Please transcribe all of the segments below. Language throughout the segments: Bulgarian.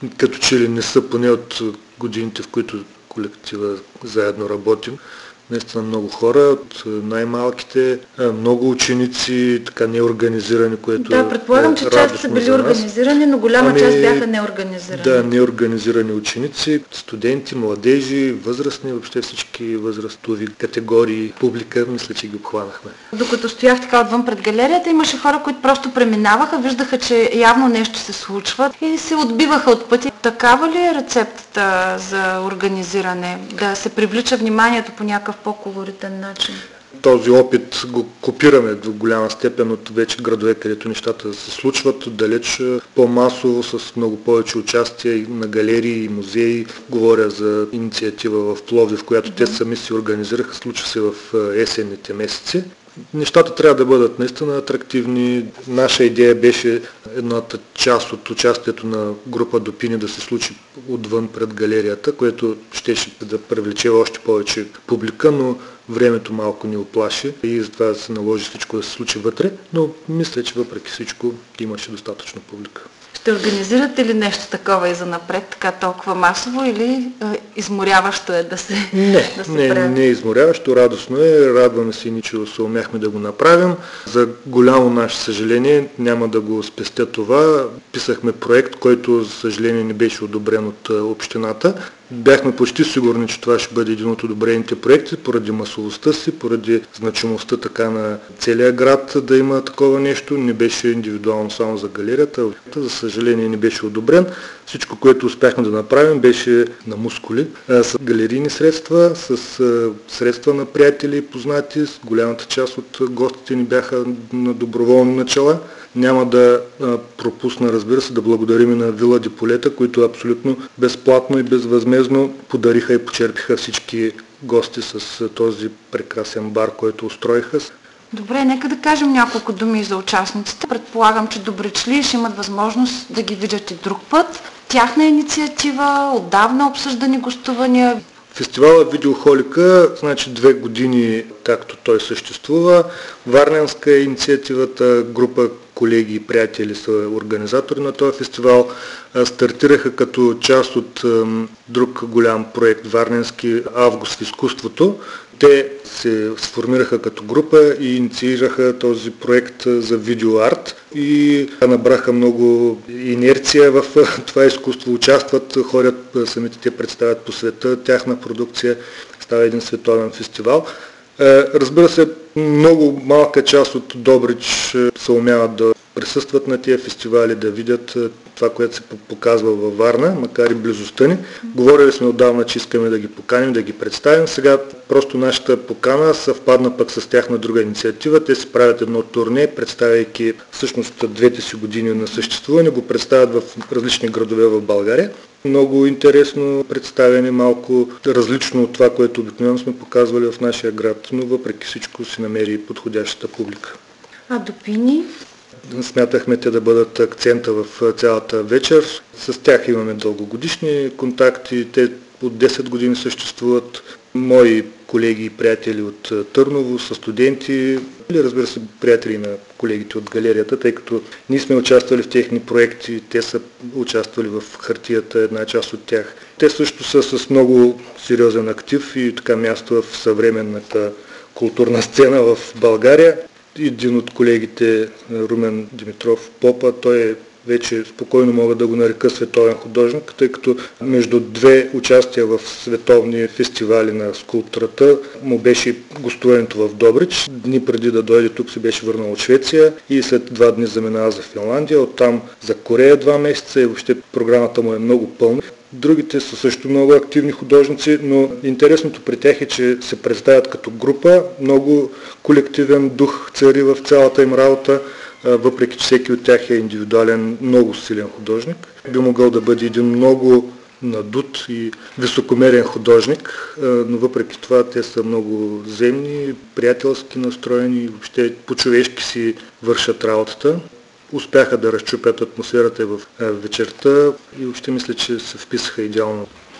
като че ли не са, поне от годините, в които колектива заедно работим. Наистина много хора, от най-малките, много ученици, така неорганизирани, което да, предполагам, че част са били организирани, но голяма част бяха неорганизирани. Да, неорганизирани ученици, студенти, младежи, възрастни, въобще всички възрастови категории, публика, мисля, че ги обхванахме. Докато стоях така отвън пред галерията, имаше хора, които просто преминаваха, виждаха, че явно нещо се случва и се отбиваха от пътя. Такава ли е рецептата за организиране? Да се привлича вниманието по някакъв по-колоритен начин? Този опит го копираме до голяма степен от вече градове, където нещата се случват далеч по-масово, с много повече участие на галерии и музеи. Говоря за инициатива в Пловдив, която те сами си организираха, случва се в есенните месеци. Нещата трябва да бъдат наистина атрактивни. Наша идея беше едната част от участието на група Допини да се случи отвън пред галерията, което щеше да привлече още повече публика, но времето малко ни оплаши и затова се наложи всичко да се случи вътре, но мисля, че въпреки всичко имаше достатъчно публика. Ще организирате ли нещо такова и за напред, така толкова масово, или изморяващо е да се прави? Не е изморяващо, радостно е, радваме се и че умяхме да го направим. За голямо наше съжаление, няма да го спестя това, писахме проект, който за съжаление не беше одобрен от общината. Бяхме почти сигурни, че това ще бъде един от одобрените проекти, поради масовостта си, поради значимостта така на целия град да има такова нещо. Не беше индивидуално само за галерията. За съжаление не беше одобрен. Всичко, което успяхме да направим, беше на мускули, с галерийни средства, с средства на приятели и познати. Голямата част от гостите ни бяха на доброволни начала. Няма да пропусна, разбира се, да благодарим и на Вила Диполета, които абсолютно безплатно и безвъзмездно подариха и почерпиха всички гости с този прекрасен бар, който устроиха. Добре, нека да кажем няколко думи за участниците. Предполагам, че добричли ще имат възможност да ги видят и друг път. Тяхна инициатива, отдавна обсъждани гостувания. Фестивалът Видеохолика, значи 2 години както той съществува. Варненска е инициативата, група колеги и приятели са организатори на този фестивал. Стартираха като част от друг голям проект Варненски Август в изкуството. Те се сформираха като група и инициираха този проект за видеоарт и набраха много инерция в това изкуство, участват, ходят, самите те представят по света, тяхна продукция, става един световен фестивал. Разбира се, много малка част от Добрич се умяват да присъстват на тия фестивали, да видят това, което се показва във Варна, макар и близостта ни. Говорили сме отдавна, че искаме да ги поканим, да ги представим. Сега просто нашата покана съвпадна пък с тяхна друга инициатива. Те си правят едно турне, представяйки всъщност 2-те си години на съществуване, го представят в различни градове в България. Много интересно представяне, малко различно от това, което обикновено сме показвали в нашия град, но въпреки всичко си намери подходящата публика. А Допини? Смятахме те да бъдат акцента в цялата вечер. С тях имаме дългогодишни контакти, те от 10 години съществуват. Мои колеги и приятели от Търново са студенти, или разбира се приятели на колегите от галерията, тъй като ние сме участвали в техни проекти, те са участвали в хартията, една част от тях. Те също са с много сериозен актив и така място в съвременната културна сцена в България. Един от колегите, Румен Димитров Попа, той е вече спокойно мога да го нарека световен художник, тъй като между 2 участия в световни фестивали на скулптурата му беше гостуването в Добрич. Дни преди да дойде тук се беше върнал от Швеция и след 2 дни заминава за Финландия, оттам за Корея 2 месеца и въобще програмата му е много пълна. Другите са също много активни художници, но интересното при тях е, че се представят като група, много колективен дух цари в цялата им работа, въпреки че всеки от тях е индивидуален, много силен художник. Би могъл да бъде един много надут и високомерен художник, но въпреки това те са много земни, приятелски настроени и въобще по-човешки си вършат работата. Успяха да разчупят атмосферата в вечерта и въобще мисля, че се вписаха идеално.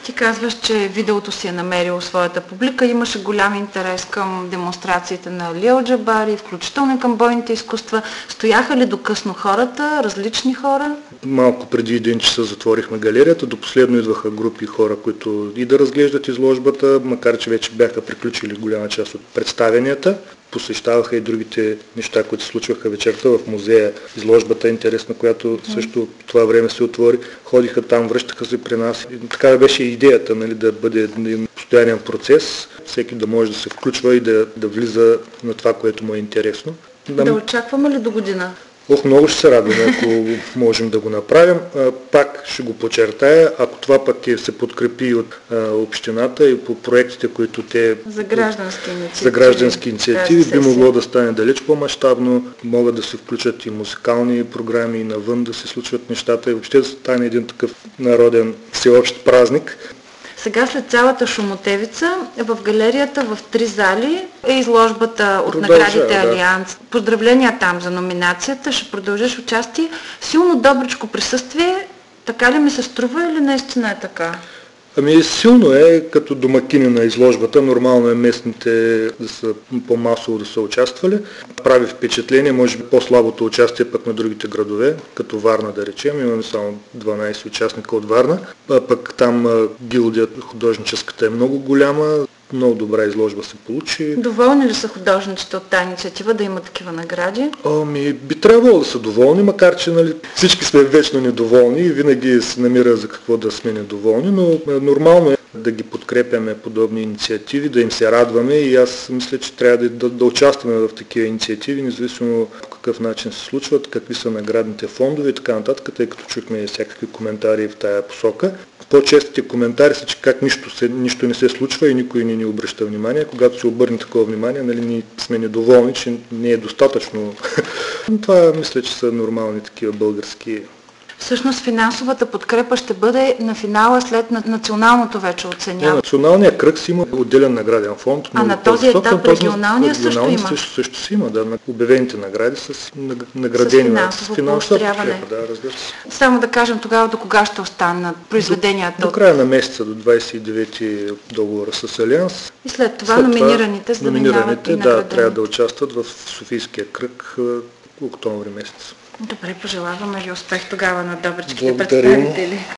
Ти казваш, че видеото си е намерило своята публика. Имаше голям интерес към демонстрациите на Лиел Джабари, включително към бойните изкуства. Стояха ли до късно хората, различни хора? Малко преди 1 часа затворихме галерията. До последно идваха групи хора, които и да разглеждат изложбата, макар че вече бяха приключили голяма част от представенията. Посещаваха и другите неща, които се случваха вечерта в музея. Изложбата е интересна, която също по това време се отвори. Ходиха там, връщаха се при нас. И така беше идеята, нали, да бъде един постоянен процес, всеки да може да се включва и да влиза на това, което му е интересно. Да очакваме ли до година? Много ще се радваме, ако можем да го направим. Пак ще го подчертая, ако това пък се подкрепи от общината и по проектите, които те... За граждански инициативи би могло да стане далеч по-мащабно, могат да се включат и музикални програми, и навън да се случват нещата и въобще да стане един такъв народен всеобщ празник. Сега след цялата шумотевица в галерията в 3 зали е изложбата от наградите Алианс. Поздравления там за номинацията, ще продължиш участие. Силно добричко присъствие, така ли ми се струва или наистина е така? Ами силно е, като домакини на изложбата, нормално е местните да са по-масово да са участвали. Прави впечатление, може би по-слабото участие пък на другите градове, като Варна да речем, имаме само 12 участника от Варна, пък там гилдията художническата е много голяма. Много добра изложба се получи. Доволни ли са художниците от тази инициатива да има такива награди? Би трябвало да са доволни, макар че нали, всички сме вечно недоволни и винаги се намира за какво да сме недоволни, но нормално е да ги подкрепяме подобни инициативи, да им се радваме и аз мисля, че трябва да участваме в такива инициативи, независимо по какъв начин се случват, какви са наградните фондове и така нататък, тъй като чухме всякакви коментари в тая посока. По-честите коментари са, че как нищо не се случва и никой не ни обръща внимание. Когато се обърне такова внимание, нали, ние сме недоволни, че не е достатъчно. Това мисля, че са нормални такива български. Всъщност финансовата подкрепа ще бъде на финала след националното вече оценяване. Националният кръг си има отделен награден фонд. А на този етап регионалния също има? Също си има, да. Обявените награди с наградени с финансово подкрепа. Да, разбира се. Само да кажем тогава до кога ще останат произведенията? До края на месеца, до 29-ти договора с Алианс. И след това номинираните, за да минават и да, трябва да участват в Софийския кръг октомври месец. Добре, пожелаваме ви успех тогава на добричките представители.